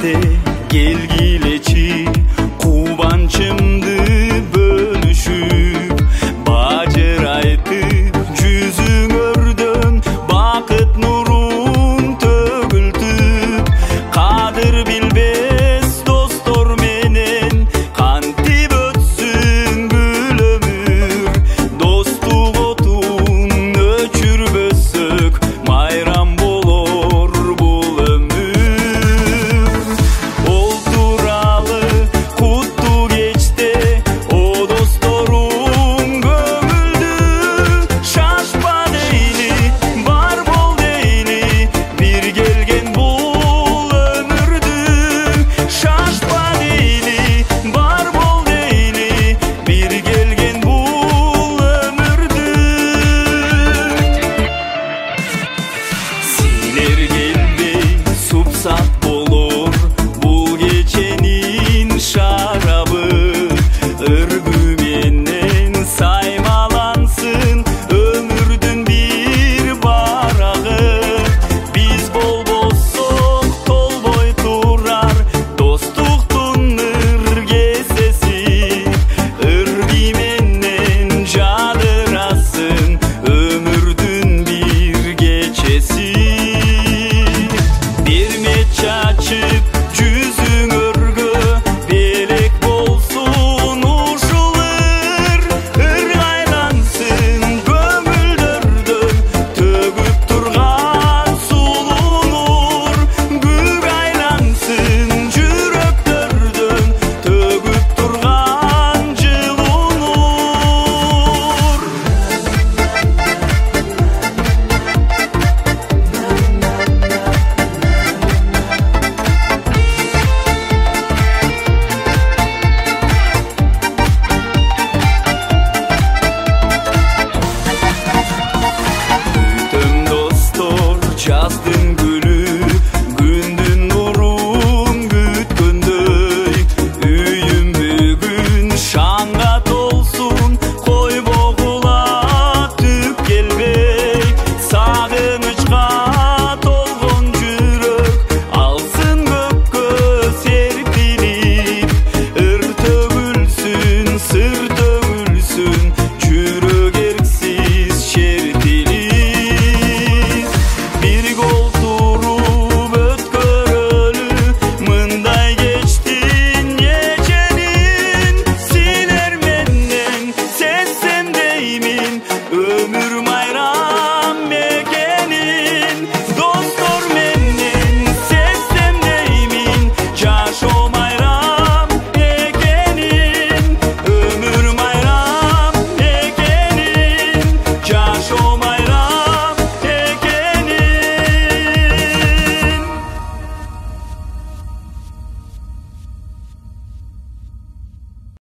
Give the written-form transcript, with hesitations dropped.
erте келгилечи кубанычымды бөлүшүп бажырайтып жүзүңөрдөн бакыт нурун төгүлтүп кадыр билбес достор менен кантип өтсүн гүл өмүр достук отун өчүрбөсөк майрам болор бул өмүр ол тууралы куттуу кечте о досторум көңүлдү шашпа дейли бар бол дейли бир келген бул өмүрдү шашпа дейли бар бол дейли бир келген бул өмүрдү силер келбей супсат бол